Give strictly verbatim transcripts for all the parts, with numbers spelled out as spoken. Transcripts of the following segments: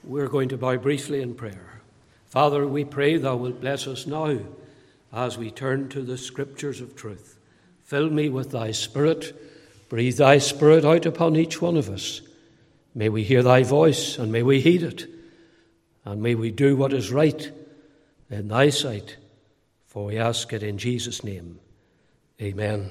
We're going to bow briefly in prayer. Father, we pray thou wilt bless us now as we turn to the scriptures of truth. Fill me with thy Spirit. Breathe thy Spirit out upon each one of us. May we hear thy voice, and may we heed it. And may we do what is right in thy sight. For we ask it in Jesus' name. Amen.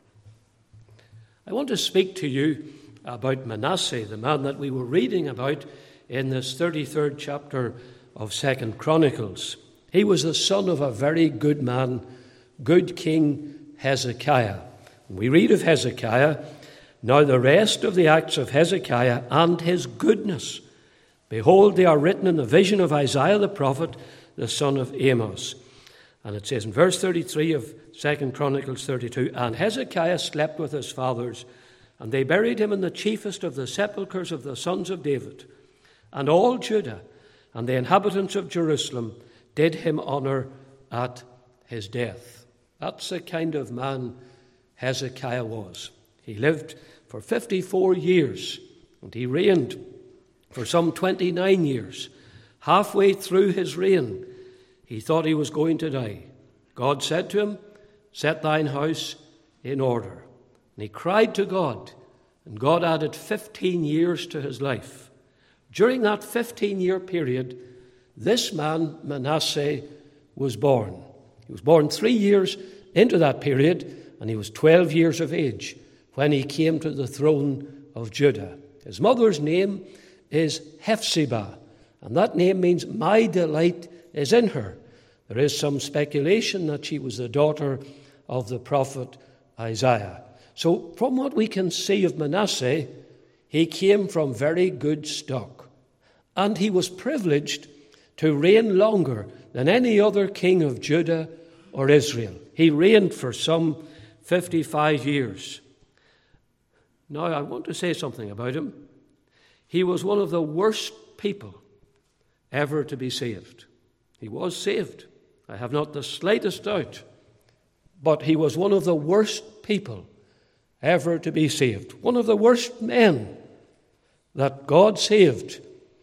I want to speak to you about Manasseh, the man that we were reading about in this thirty-third chapter of Second Chronicles. He was the son of a very good man, good King Hezekiah. We read of Hezekiah, now the rest of the acts of Hezekiah and his goodness, behold, they are written in the vision of Isaiah the prophet, the son of Amos. And it says in verse thirty-three of Second Chronicles thirty-two, and Hezekiah slept with his fathers, and they buried him in the chiefest of the sepulchres of the sons of David. And all Judah and the inhabitants of Jerusalem did him honor at his death. That's the kind of man Hezekiah was. He lived for fifty-four years, and he reigned for some twenty-nine years. Halfway through his reign, he thought he was going to die. God said to him, set thine house in order. And he cried to God, and God added fifteen years to his life. During that fifteen-year period, this man, Manasseh, was born. He was born three years into that period, and he was twelve years of age when he came to the throne of Judah. His mother's name is Hephzibah, and that name means my delight is in her. There is some speculation that she was the daughter of the prophet Isaiah. So from what we can see of Manasseh, he came from very good stock. And he was privileged to reign longer than any other king of Judah or Israel. He reigned for some fifty-five years. Now, I want to say something about him. He was one of the worst people ever to be saved. He was saved, I have not the slightest doubt. But he was one of the worst people ever to be saved. One of the worst men that God saved.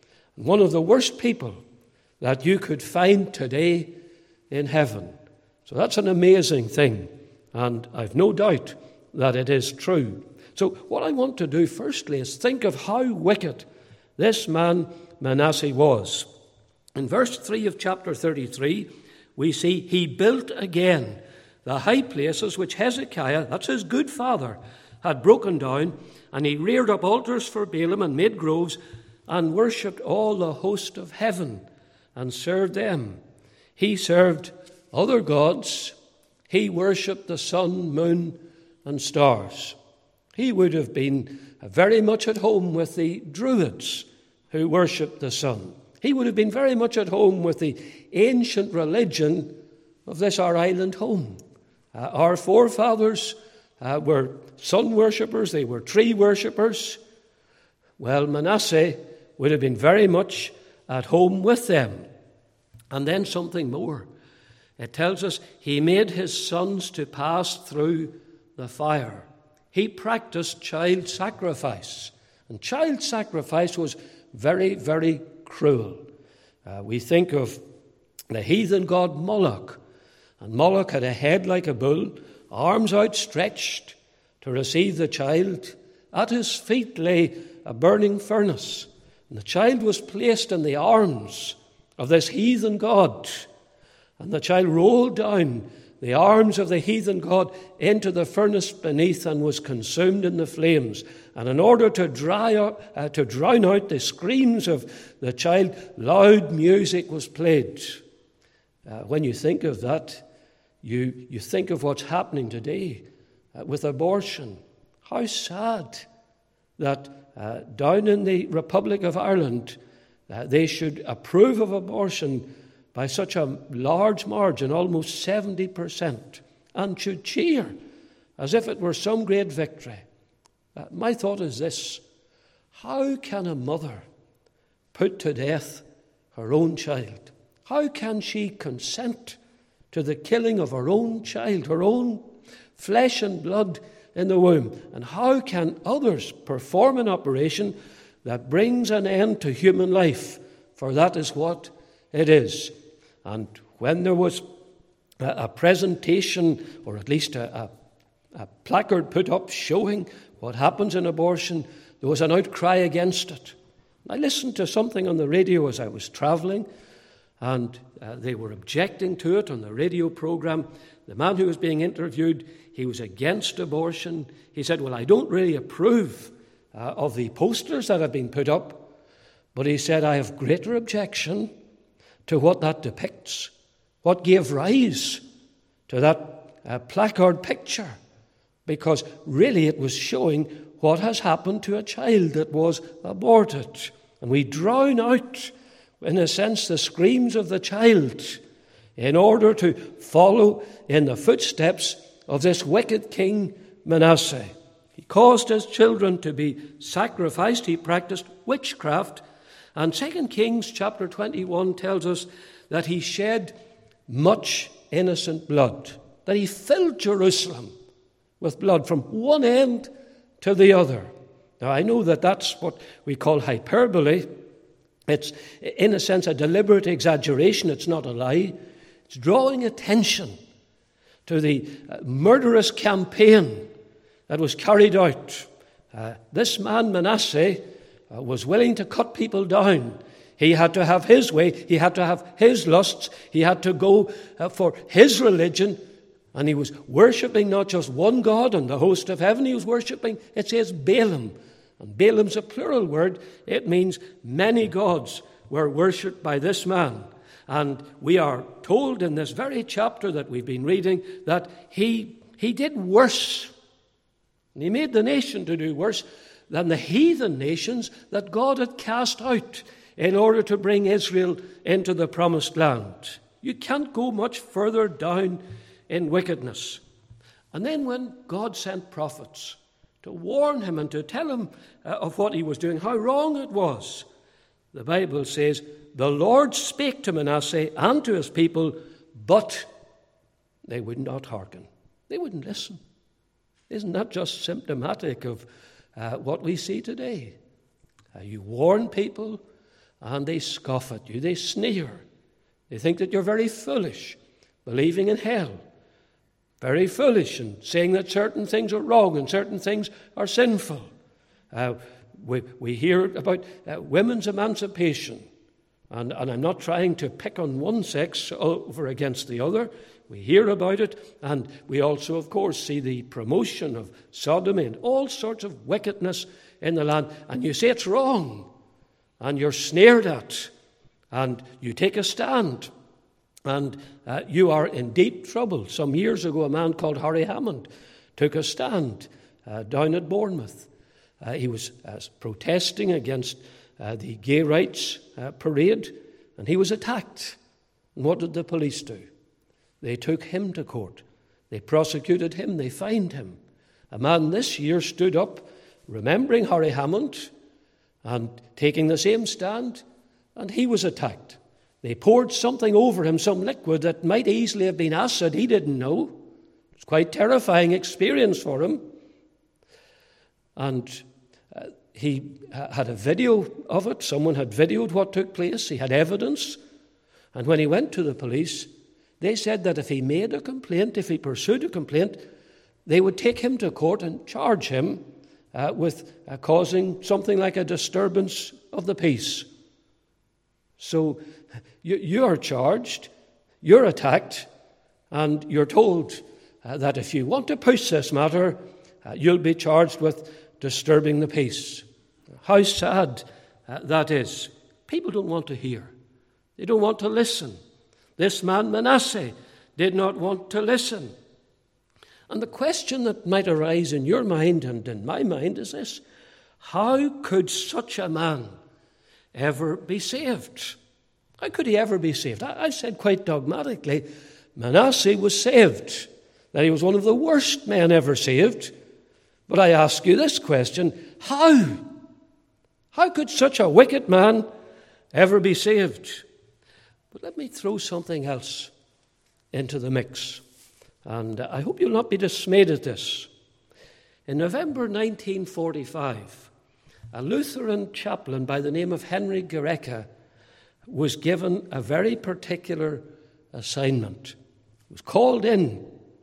One of the worst people that you could find today in heaven. So that's an amazing thing, and I've no doubt that it is true. So what I want to do firstly is think of how wicked this man Manasseh was. In verse three of chapter thirty-three, we see he built again the high places which Hezekiah, that's his good father, had broken down, and he reared up altars for Baalim and made groves, and worshipped all the host of heaven and served them. He served other gods. He worshipped the sun, moon, and stars. He would have been very much at home with the Druids who worshipped the sun. He would have been very much at home with the ancient religion of this our island home. Uh, our forefathers uh, were sun worshippers. They were tree worshippers. Well, Manasseh would have been very much at home with them. And then something more. It tells us he made his sons to pass through the fire. He practiced child sacrifice. And child sacrifice was very, very cruel. Uh, we think of the heathen god Moloch. And Moloch had a head like a bull, arms outstretched to receive the child. At his feet lay a burning furnace. And the child was placed in the arms of this heathen god. And the child rolled down the arms of the heathen god into the furnace beneath and was consumed in the flames. And in order to, dry up, uh, to drown out the screams of the child, loud music was played. Uh, when you think of that, you, you think of what's happening today uh, with abortion. How sad that Uh, down in the Republic of Ireland, uh, they should approve of abortion by such a large margin, almost seventy percent, and should cheer as if it were some great victory. Uh, my thought is this: how can a mother put to death her own child? How can she consent to the killing of her own child, her own flesh and blood in the womb? And how can others perform an operation that brings an end to human life for that is what it is. And when there was a, a presentation, or at least a, a, a placard put up showing what happens in abortion, there was an outcry against it. I listened to something on the radio as I was travelling, and uh, they were objecting to it on the radio program. The man who was being interviewed, he was against abortion. He said, well, I don't really approve uh, of the posters that have been put up, but he said, I have greater objection to what that depicts, what gave rise to that uh, placard picture, because really it was showing what has happened to a child that was aborted. And we drown out, in a sense, the screams of the child in order to follow in the footsteps of this wicked king Manasseh. He caused his children to be sacrificed. He practiced witchcraft. And Second Kings chapter twenty-one tells us that he shed much innocent blood, that he filled Jerusalem with blood from one end to the other. Now, I know that that's what we call hyperbole. It's, in a sense, a deliberate exaggeration. It's not a lie. It's drawing attention to the murderous campaign that was carried out. Uh, this man, Manasseh, uh, was willing to cut people down. He had to have his way. He had to have his lusts. He had to go uh, for his religion. And he was worshipping not just one God and the host of heaven. He was worshipping, it says, Balaam. And Balaam's a plural word. It means many gods were worshipped by this man. And we are told in this very chapter that we've been reading that he, he did worse. And he made the nation to do worse than the heathen nations that God had cast out in order to bring Israel into the promised land. You can't go much further down in wickedness. And then when God sent prophets to warn him and to tell him uh, of what he was doing, how wrong it was, the Bible says, the Lord spake to Manasseh and to his people, but they would not hearken. They wouldn't listen. Isn't that just symptomatic of uh, what we see today? Uh, you warn people and they scoff at you. They sneer. They think that you're very foolish, believing in hell. Very foolish and saying that certain things are wrong and certain things are sinful. Uh, we, we hear about uh, women's emancipation. And, and I'm not trying to pick on one sex over against the other. We hear about it. And we also, of course, see the promotion of sodomy and all sorts of wickedness in the land. And you say it's wrong. And you're sneered at. And you take a stand. And uh, you are in deep trouble. Some years ago, a man called Harry Hammond took a stand uh, down at Bournemouth. Uh, he was uh, protesting against uh, the gay rights uh, parade, and he was attacked. And what did the police do? They took him to court. They prosecuted him. They fined him. A man this year stood up, remembering Harry Hammond, and taking the same stand, and he was attacked. They poured something over him, some liquid that might easily have been acid. He didn't know. It was quite a terrifying experience for him. And uh, he uh, had a video of it. Someone had videoed what took place. He had evidence. And when he went to the police, they said that if he made a complaint, if he pursued a complaint, they would take him to court and charge him uh, with uh, causing something like a disturbance of the peace. So you, you are charged, you're attacked, and you're told uh, that if you want to push this matter, uh, you'll be charged with disturbing the peace. How sad uh, that is. People don't want to hear. They don't want to listen. This man Manasseh did not want to listen. And the question that might arise in your mind and in my mind is this: how could such a man ever be saved? How could he ever be saved? I, I said quite dogmatically, Manasseh was saved, that he was one of the worst men ever saved. But I ask you this question: how? How could such a wicked man ever be saved? But let me throw something else into the mix. And I hope you'll not be dismayed at this. In November nineteen forty-five, a Lutheran chaplain by the name of Henry Gerecke was given a very particular assignment. He was called in,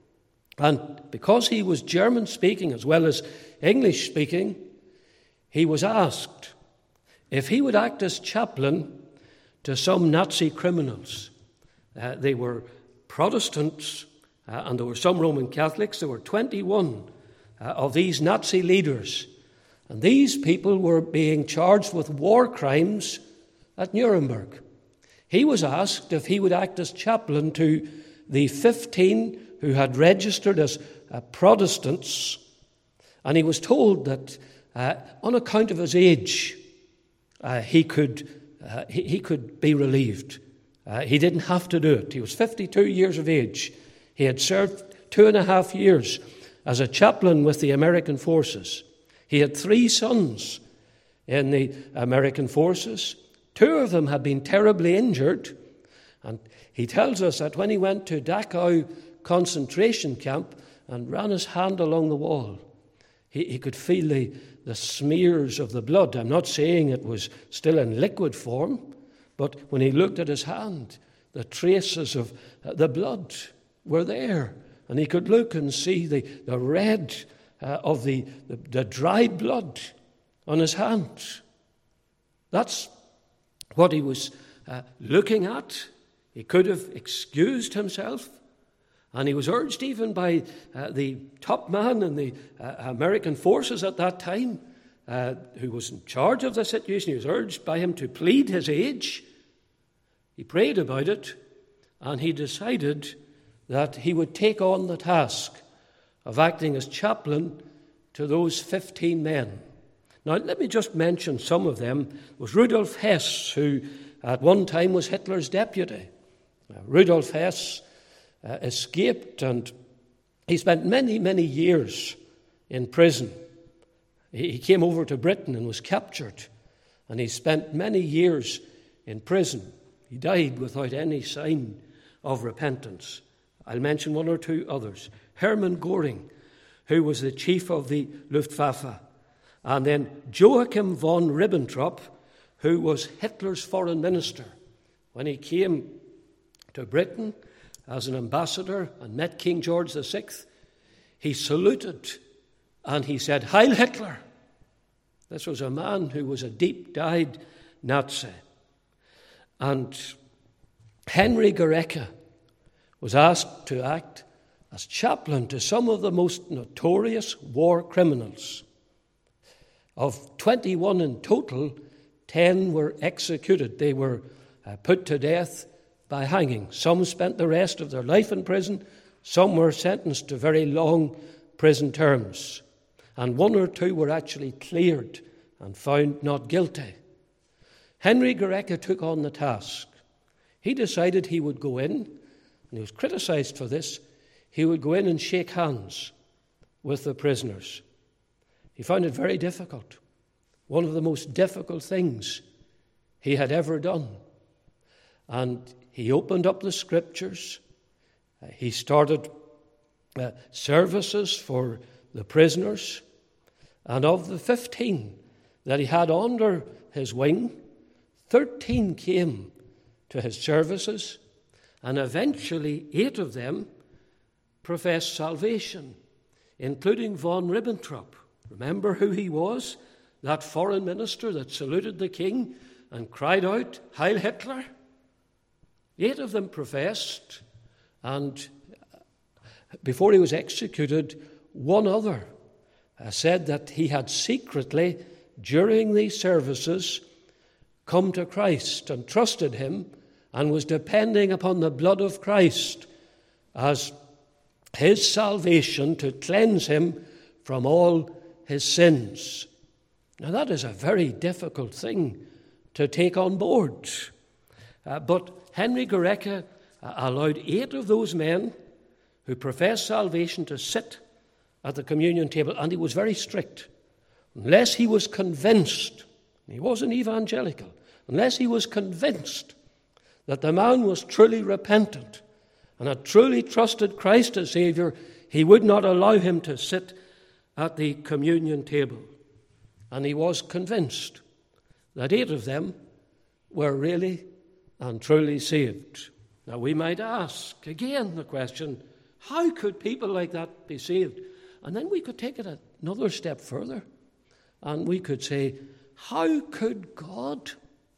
and because he was German-speaking as well as English-speaking, he was asked if he would act as chaplain to some Nazi criminals. Uh, they were Protestants, uh, and there were some Roman Catholics. There were twenty-one uh, of these Nazi leaders, and these people were being charged with war crimes at Nuremberg. He was asked if he would act as chaplain to the fifteen who had registered as uh, Protestants, and he was told that uh, on account of his age, uh, he could uh, he, he could be relieved. Uh, he didn't have to do it. He was fifty-two years of age. He had served two and a half years as a chaplain with the American forces. He had three sons in the American forces. Two of them had been terribly injured, and he tells us that when he went to Dachau concentration camp and ran his hand along the wall, he, he could feel the, the smears of the blood. I'm not saying it was still in liquid form, but when he looked at his hand, the traces of the blood were there, and he could look and see the, the red uh, of the, the, the dried blood on his hand. That's what he was uh, looking at. He could have excused himself, and he was urged even by uh, the top man in the uh, American forces at that time, uh, who was in charge of the situation. He was urged by him to plead his age. He prayed about it, and he decided that he would take on the task of acting as chaplain to those fifteen men. Now, let me just mention some of them. There was Rudolf Hess, who at one time was Hitler's deputy. Uh, Rudolf Hess uh, escaped, and he spent many, many years in prison. He, he came over to Britain and was captured, and he spent many years in prison. He died without any sign of repentance. I'll mention one or two others. Hermann Göring, who was the chief of the Luftwaffe, and then Joachim von Ribbentrop, who was Hitler's foreign minister. When he came to Britain as an ambassador and met King George the Sixth, he saluted and he said, "Heil Hitler!" This was a man who was a deep-dyed Nazi. And Henry Gerecke was asked to act as chaplain to some of the most notorious war criminals. Of twenty-one in total, ten were executed. They were uh, put to death by hanging. Some spent the rest of their life in prison. Some were sentenced to very long prison terms. And one or two were actually cleared and found not guilty. Henry Gerecke took on the task. He decided he would go in, and he was criticized for this, he would go in and shake hands with the prisoners. He found it very difficult. One of the most difficult things he had ever done. And he opened up the scriptures. Uh, he started uh, services for the prisoners. And of the fifteen that he had under his wing, thirteen came to his services, and eventually eight of them professed salvation, including von Ribbentrop. Remember who he was? That foreign minister that saluted the king and cried out, "Heil Hitler!" Eight of them professed, and before he was executed, one other uh, said that he had secretly, during these services, come to Christ and trusted him and was depending upon the blood of Christ as his salvation to cleanse him from all his sins. Now, that is a very difficult thing to take on board. Uh, but Henry Gerecke uh, allowed eight of those men who professed salvation to sit at the communion table, and he was very strict. Unless he was convinced, he wasn't evangelical, unless he was convinced that the man was truly repentant and had truly trusted Christ as Savior, he would not allow him to sit at the communion table. And he was convinced that eight of them were really and truly saved. Now we might ask again the question, how could people like that be saved? And then we could take it another step further, and we could say, how could God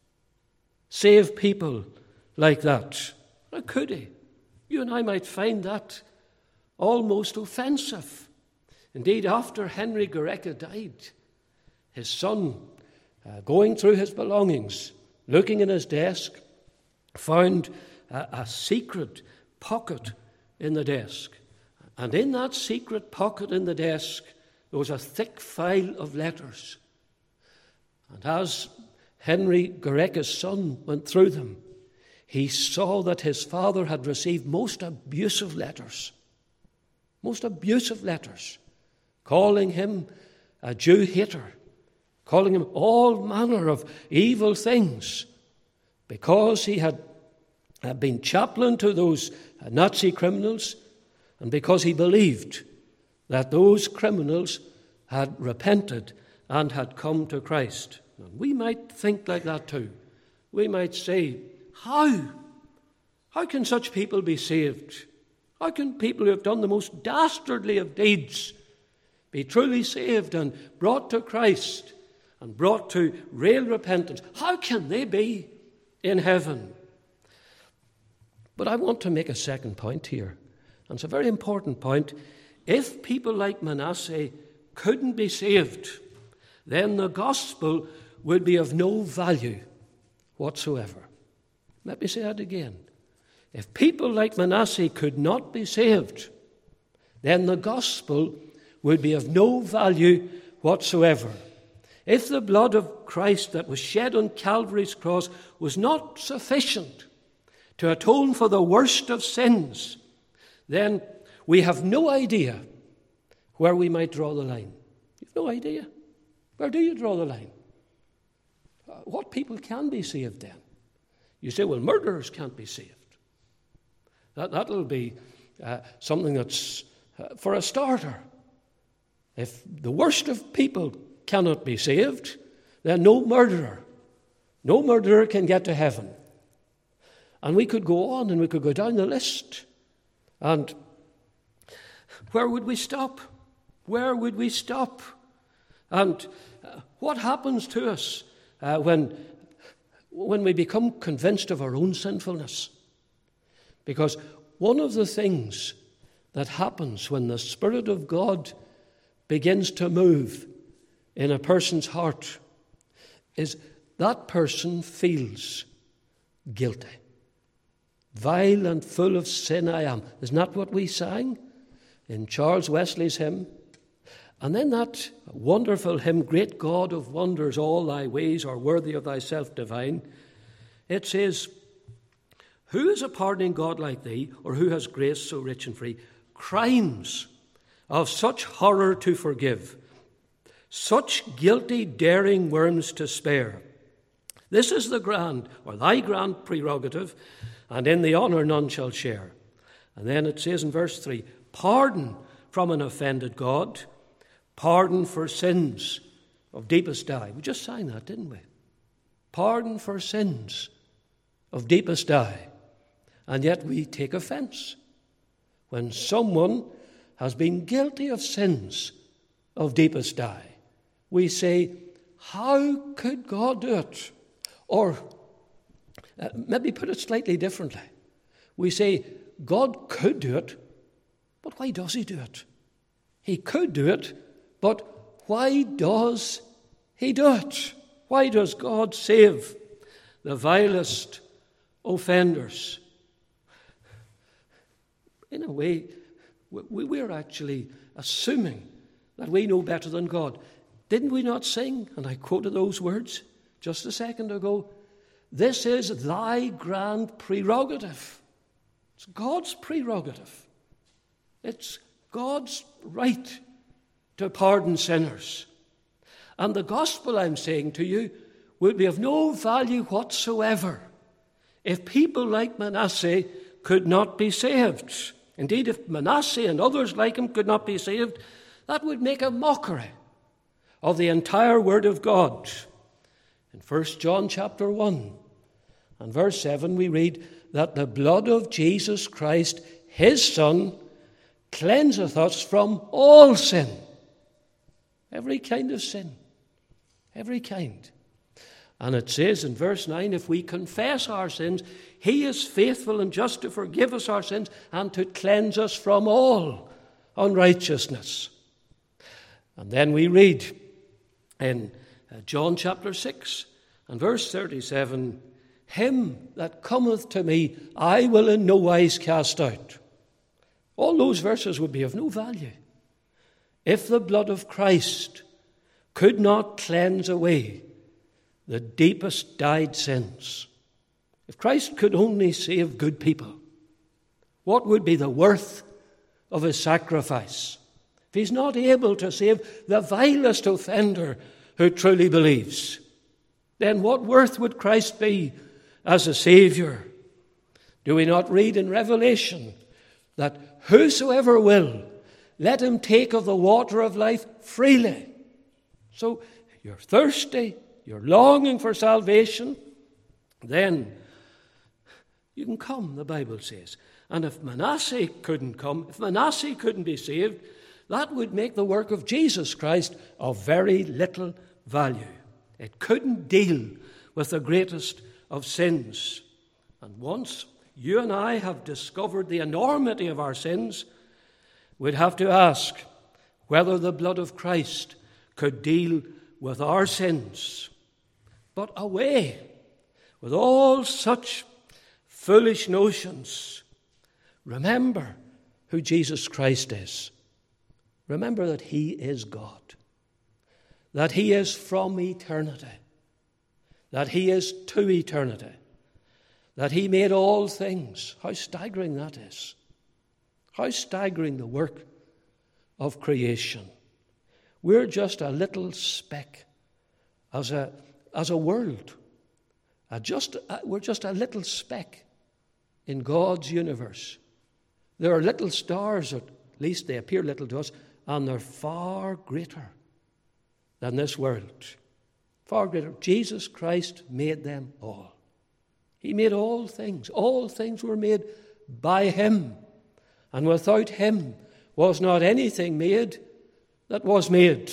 save people like that? How could he? You and I might find that almost offensive. Indeed, after Henry Gorecka died, his son, uh, going through his belongings, looking in his desk, found a, a secret pocket in the desk. And in that secret pocket in the desk, there was a thick file of letters. And as Henry Gorecka's son went through them, he saw that his father had received most abusive letters, most abusive letters, calling him a Jew hater, calling him all manner of evil things, because he had been chaplain to those Nazi criminals, and because he believed that those criminals had repented and had come to Christ. And we might think like that too. We might say, how? How can such people be saved? How can people who have done the most dastardly of deeds be truly saved and brought to Christ and brought to real repentance? How can they be in heaven? But I want to make a second point here, and it's a very important point. If people like Manasseh couldn't be saved, then the gospel would be of no value whatsoever. Let me say that again. If people like Manasseh could not be saved, then the gospel would be of no value whatsoever. If the blood of Christ that was shed on Calvary's cross was not sufficient to atone for the worst of sins, then we have no idea where we might draw the line. You have no idea. Where do you draw the line? Uh, what people can be saved then? You say, well, murderers can't be saved. That, that'll be uh, something that's uh, for a starter. If the worst of people cannot be saved, then no murderer, no murderer can get to heaven. And we could go on and we could go down the list. And where would we stop? Where would we stop? And uh, what happens to us uh, when, when we become convinced of our own sinfulness? Because one of the things that happens when the Spirit of God begins to move in a person's heart is that person feels guilty. Vile and full of sin I am. Isn't that what we sang in Charles Wesley's hymn? And then that wonderful hymn, Great God of wonders, all thy ways are worthy of thyself divine. It says, who is a pardoning God like thee, or who has grace so rich and free? Crimes of such horror to forgive, such guilty daring worms to spare. This is the grand, or thy grand prerogative, and in the honour none shall share. And then it says in verse three, pardon from an offended God, pardon for sins of deepest dye. We just sang that, didn't we? Pardon for sins of deepest dye. And yet we take offence when someone has been guilty of sins of deepest dye. We say, how could God do it? Or uh, maybe put it slightly differently. We say, God could do it, but why does he do it? He could do it, but why does he do it? Why does God save the vilest offenders? In a way, we're actually assuming that we know better than God. Didn't we not sing, and I quoted those words just a second ago, this is thy grand prerogative. It's God's prerogative. It's God's right to pardon sinners. And the gospel, I'm saying to you, would be of no value whatsoever if people like Manasseh could not be saved. Indeed, if Manasseh and others like him could not be saved, that would make a mockery of the entire Word of God. In First John chapter one And verse seven we read that the blood of Jesus Christ, his Son, cleanseth us from all sin. Every kind of sin. Every kind. And it says in verse nine, if we confess our sins, he is faithful and just to forgive us our sins and to cleanse us from all unrighteousness. And then we read in John chapter six and verse thirty-seven, him that cometh to me I will in no wise cast out. All those verses would be of no value if the blood of Christ could not cleanse away the deepest dyed sins. If Christ could only save good people, what would be the worth of his sacrifice? If he's not able to save the vilest offender who truly believes, then what worth would Christ be as a Saviour? Do we not read in Revelation that whosoever will, let him take of the water of life freely? So you're thirsty, you're longing for salvation, then you can come, the Bible says. And if Manasseh couldn't come, if Manasseh couldn't be saved, that would make the work of Jesus Christ of very little value. It couldn't deal with the greatest of sins. And once you and I have discovered the enormity of our sins, we'd have to ask whether the blood of Christ could deal with our sins. But away with all such foolish notions. Remember who Jesus Christ is. Remember that he is God, that he is from eternity, that he is to eternity, that he made all things. How staggering that is. How staggering the work of creation. We're just a little speck as a, as a world. A just, a, we're just a little speck in God's universe. There are little stars, at least they appear little to us, and they're far greater than this world. Far greater. Jesus Christ made them all. He made all things. All things were made by him. And without him was not anything made that was made.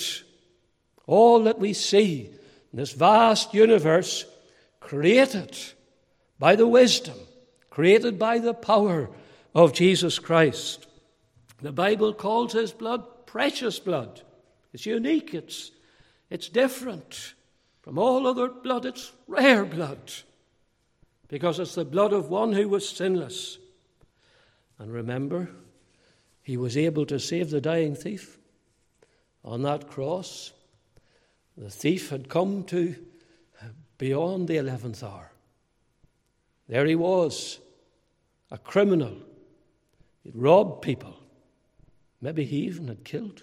All that we see in this vast universe, created by the wisdom, created by the power of Jesus Christ. The Bible calls his blood precious blood. It's unique. It's, it's different from all other blood. It's rare blood because it's the blood of one who was sinless. And remember, he was able to save the dying thief on that cross. The thief had come to beyond the eleventh hour. There he was, a criminal. He'd robbed people. Maybe he even had killed.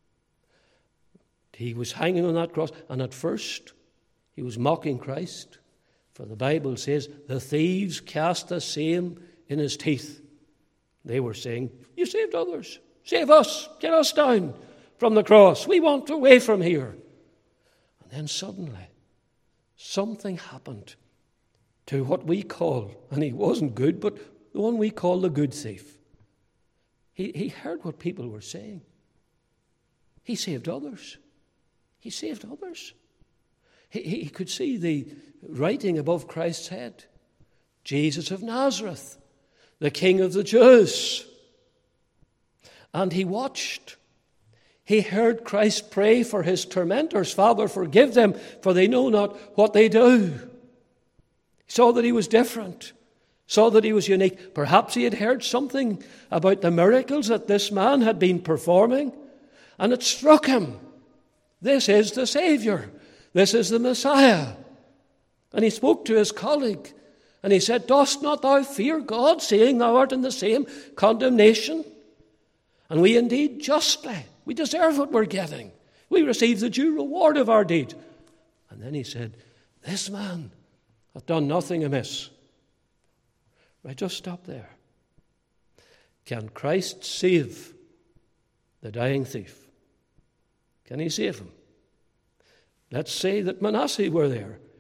He was hanging on that cross, and at first he was mocking Christ. For the Bible says, the thieves cast the same in his teeth. They were saying, you saved others. Save us. Get us down from the cross. We want away from here. And then suddenly, something happened to what we call, and he wasn't good, but the one we call the good thief. He, he heard what people were saying. He saved others. He saved others. He, he could see the writing above Christ's head. Jesus of Nazareth, the King of the Jews. And he watched. He heard Christ pray for his tormentors. Father, forgive them, for they know not what they do. He saw that he was different. Saw that he was unique. Perhaps he had heard something about the miracles that this man had been performing, and it struck him. This is the Savior. This is the Messiah. And he spoke to his colleague, and he said, dost not thou fear God, seeing thou art in the same condemnation? And we indeed justly, we deserve what we're getting. We receive the due reward of our deed. And then he said, this man hath done nothing amiss. Right, just stop there. Can Christ save the dying thief? Can he save him? Let's say that Manasseh were there.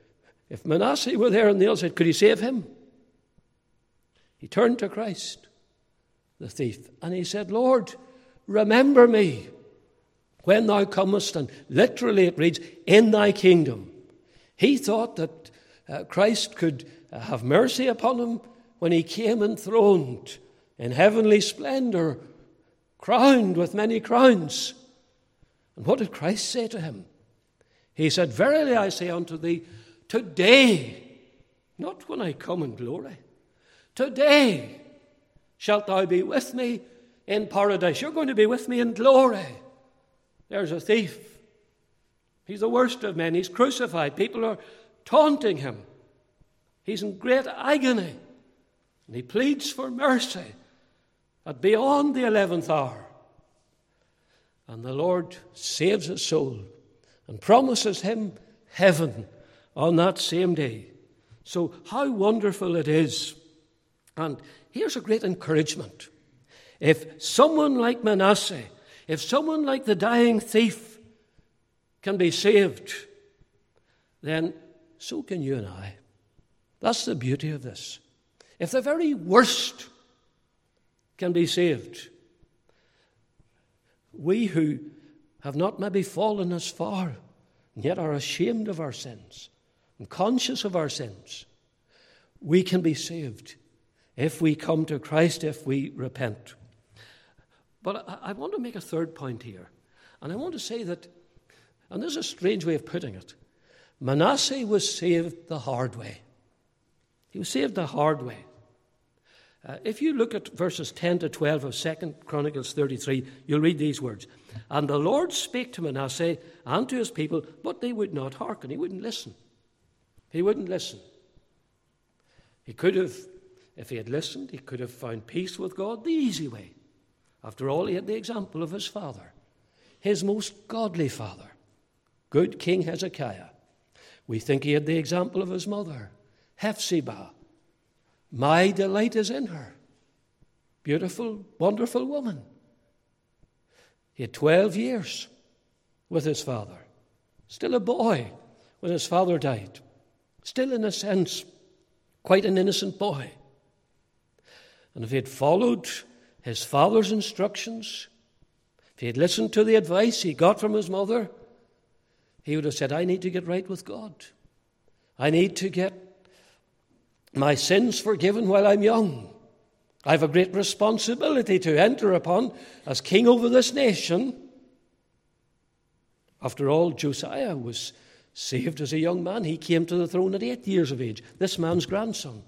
If Manasseh were there on the other side, could he save him? He turned to Christ, the thief, and he said, Lord, remember me when thou comest, and literally it reads, in thy kingdom. He thought that uh, Christ could uh, have mercy upon him when he came enthroned in heavenly splendor, crowned with many crowns. And what did Christ say to him? He said, verily I say unto thee, today, not when I come in glory, today shalt thou be with me in paradise. You're going to be with me in glory. There's a thief. He's the worst of men. He's crucified. People are taunting him. He's in great agony. And he pleads for mercy at beyond the eleventh hour. And the Lord saves his soul and promises him heaven on that same day. So how wonderful it is. And here's a great encouragement. If someone like Manasseh, if someone like the dying thief can be saved, then so can you and I. That's the beauty of this. If the very worst can be saved, we who have not maybe fallen as far, and yet are ashamed of our sins and conscious of our sins, we can be saved if we come to Christ, if we repent. But I, I want to make a third point here. And I want to say that, and this is a strange way of putting it, Manasseh was saved the hard way. He was saved the hard way. Uh, if you look at verses ten to twelve of Second Chronicles thirty-three, you'll read these words. And the Lord spake to Manasseh and to his people, but they would not hearken. He wouldn't listen. He wouldn't listen. He could have, if he had listened, he could have found peace with God the easy way. After all, he had the example of his father, his most godly father, good King Hezekiah. We think he had the example of his mother, Hephzibah. My delight is in her. Beautiful, wonderful woman. He had twelve years with his father. Still a boy when his father died. Still, in a sense, quite an innocent boy. And if he had followed his father's instructions, if he had listened to the advice he got from his mother, he would have said, I need to get right with God. I need to get my sins forgiven while I'm young. I have a great responsibility to enter upon as king over this nation. After all, Josiah was saved as a young man. He came to the throne at eight years of age, this man's grandson.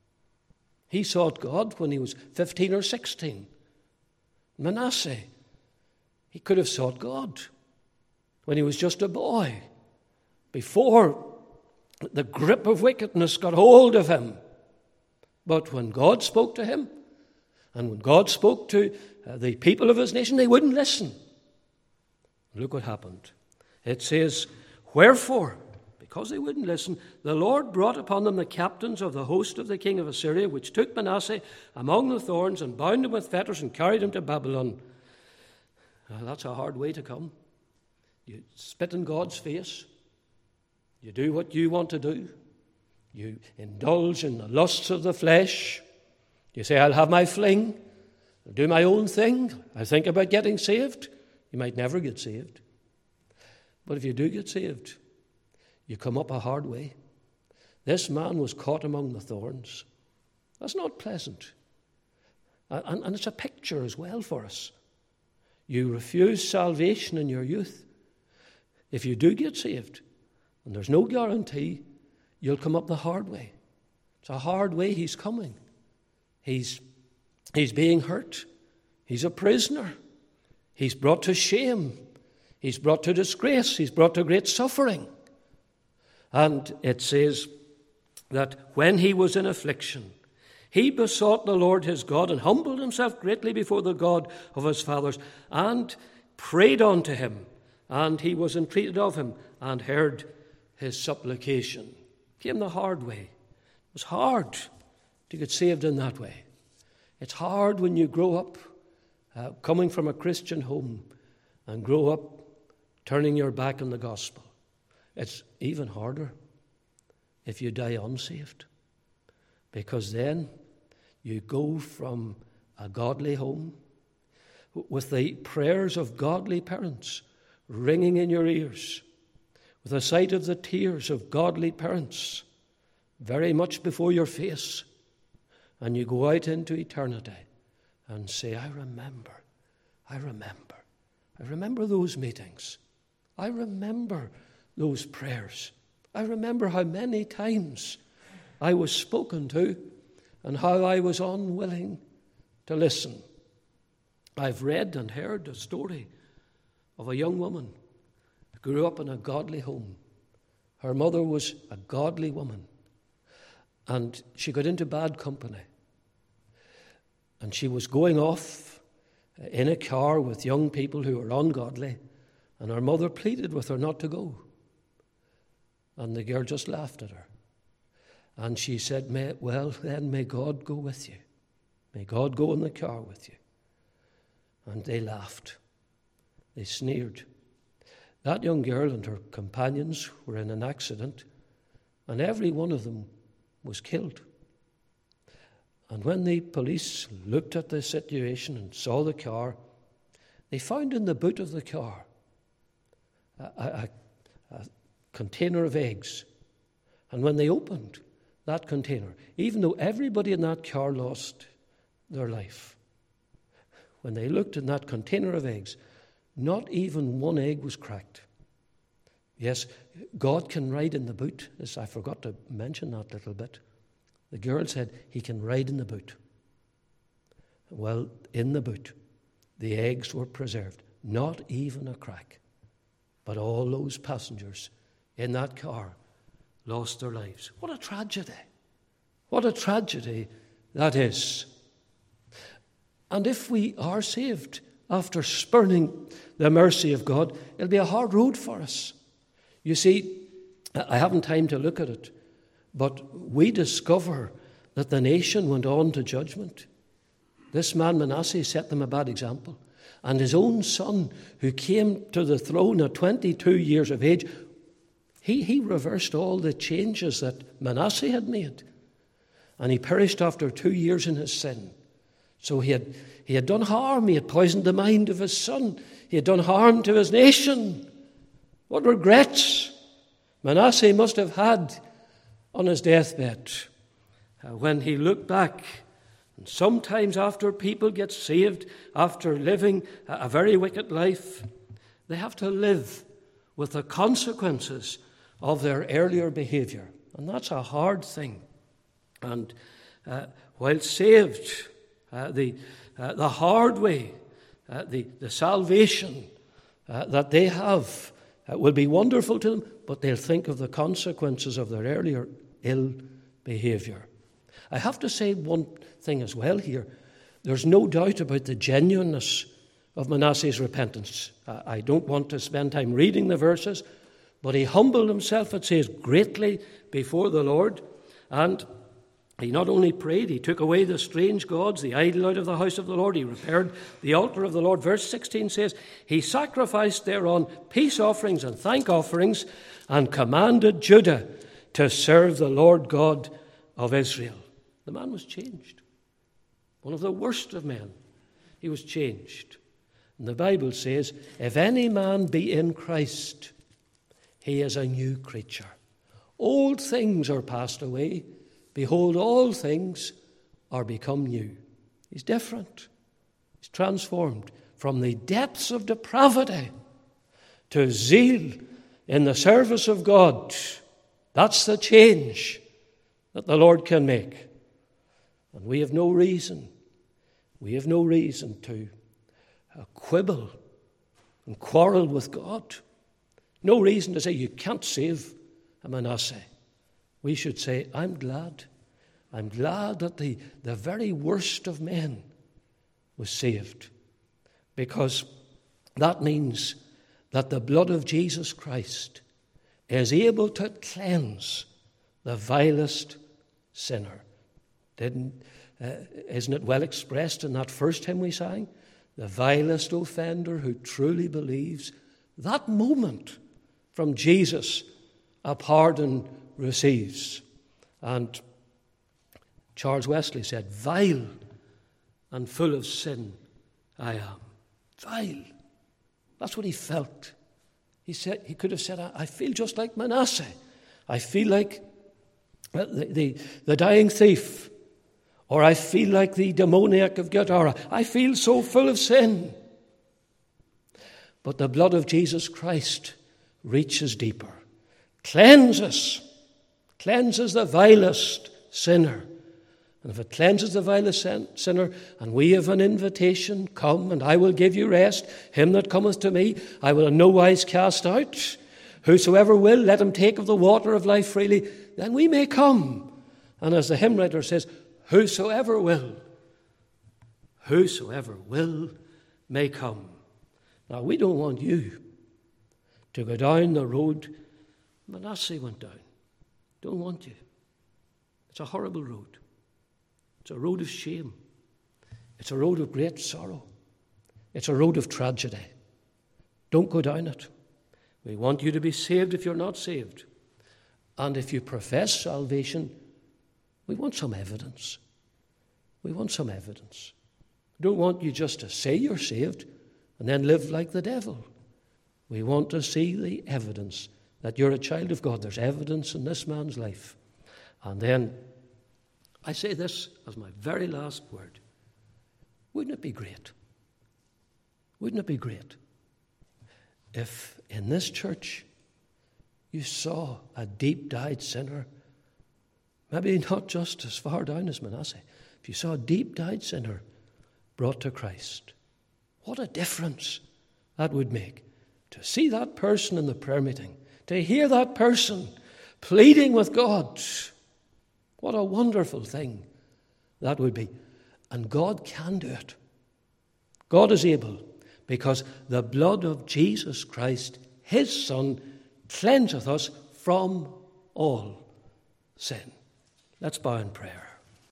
He sought God when he was fifteen or sixteen. Manasseh, he could have sought God when he was just a boy, before the grip of wickedness got hold of him. But when God spoke to him, and when God spoke to uh, the people of his nation, they wouldn't listen. Look what happened. It says, wherefore, because they wouldn't listen, the Lord brought upon them the captains of the host of the king of Assyria, which took Manasseh among the thorns and bound him with fetters and carried him to Babylon. Now, that's a hard way to come. You spit in God's face. You do what you want to do. You indulge in the lusts of the flesh. You say, I'll have my fling. I'll do my own thing. I think about getting saved. You might never get saved. But if you do get saved, you come up a hard way. This man was caught among the thorns. That's not pleasant. And, and it's a picture as well for us. You refuse salvation in your youth. If you do get saved, and there's no guarantee, you'll come up the hard way. It's a hard way he's coming. He's, he's being hurt. He's a prisoner. He's brought to shame. He's brought to disgrace. He's brought to great suffering. And it says that when he was in affliction, he besought the Lord his God and humbled himself greatly before the God of his fathers and prayed unto him. And he was entreated of him and heard his supplication. Came the hard way. It was hard to get saved in that way. It's hard when you grow up uh, coming from a Christian home and grow up turning your back on the gospel. It's even harder if you die unsaved. Because then you go from a godly home with the prayers of godly parents ringing in your ears, with the sight of the tears of godly parents very much before your face, and you go out into eternity and say, I remember, I remember, I remember those meetings. I remember those prayers. I remember how many times I was spoken to and how I was unwilling to listen. I've read and heard a story of a young woman who grew up in a godly home. Her mother was a godly woman, and she got into bad company. And she was going off in a car with young people who were ungodly, and her mother pleaded with her not to go. And the girl just laughed at her. And she said, may, well, then may God go with you. May God go in the car with you. And they laughed. They sneered. That young girl and her companions were in an accident, and every one of them was killed. And when the police looked at the situation and saw the car, they found in the boot of the car a, a, a container of eggs. And when they opened that container, even though everybody in that car lost their life, when they looked in that container of eggs, not even one egg was cracked. Yes, God can ride in the boot. As I forgot to mention that little bit. The girl said, he can ride in the boot. Well, in the boot, the eggs were preserved. Not even a crack. But all those passengers in that car lost their lives. What a tragedy. What a tragedy that is. And if we are saved after spurning the mercy of God, it'll be a hard road for us. You see, I haven't time to look at it, but we discover that the nation went on to judgment. This man Manasseh set them a bad example. And his own son, who came to the throne at twenty-two years of age, he, he reversed all the changes that Manasseh had made. And he perished after two years in his sin. So he had, he had done harm. He had poisoned the mind of his son. He had done harm to his nation. What regrets Manasseh must have had on his deathbed uh, when he looked back. And sometimes after people get saved, after living a very wicked life, they have to live with the consequences of their earlier behavior. And that's a hard thing. And uh, while saved, uh, the, uh, the hard way, uh, the, the salvation uh, that they have uh, will be wonderful to them, but they'll think of the consequences of their earlier ill behavior. I have to say one thing as well here. There's no doubt about the genuineness of Manasseh's repentance. I don't want to spend time reading the verses, but he humbled himself, it says, greatly before the Lord. And he not only prayed, he took away the strange gods, the idol out of the house of the Lord. He repaired the altar of the Lord. Verse sixteen says, he sacrificed thereon peace offerings and thank offerings and commanded Judah to serve the Lord God of Israel. The man was changed. One of the worst of men. He was changed. And the Bible says, if any man be in Christ, he is a new creature. Old things are passed away. Behold, all things are become new. He's different. He's transformed from the depths of depravity to zeal in the service of God. That's the change that the Lord can make. And we have no reason, we have no reason to uh, quibble and quarrel with God. No reason to say you can't save a Manasseh. We should say, I'm glad. I'm glad that the, the very worst of men was saved. Because that means that the blood of Jesus Christ is able to cleanse the vilest sinner. Didn't, uh, isn't it well expressed in that first hymn we sang? The vilest offender who truly believes. That moment from Jesus, a pardon receives. And Charles Wesley said, "Vile and full of sin I am." Vile. That's what he felt. He said he could have said, I feel just like Manasseh. I feel like the, the, the dying thief. Or I feel like the demoniac of Gadara. I feel so full of sin. But the blood of Jesus Christ reaches deeper. Cleanses. Cleanses the vilest sinner. And if it cleanses the vilest sinner, and we have an invitation, come and I will give you rest. Him that cometh to me, I will in no wise cast out. Whosoever will, let him take of the water of life freely. Then we may come. And as the hymn writer says, whosoever will, whosoever will may come. Now, we don't want you to go down the road Manasseh went down. Don't want you. It's a horrible road. It's a road of shame. It's a road of great sorrow. It's a road of tragedy. Don't go down it. We want you to be saved if you're not saved. And if you profess salvation, we want some evidence. We want some evidence. We don't want you just to say you're saved and then live like the devil. We want to see the evidence that you're a child of God. There's evidence in this man's life. And then I say this as my very last word. Wouldn't it be great? Wouldn't it be great if in this church you saw a deep-dyed sinner, maybe not just as far down as Manasseh, if you saw a deep-dyed sinner brought to Christ? What a difference that would make. To see that person in the prayer meeting, to hear that person pleading with God. What a wonderful thing that would be. And God can do it. God is able, because the blood of Jesus Christ, his Son, cleanseth us from all sin. Let's bow in prayer.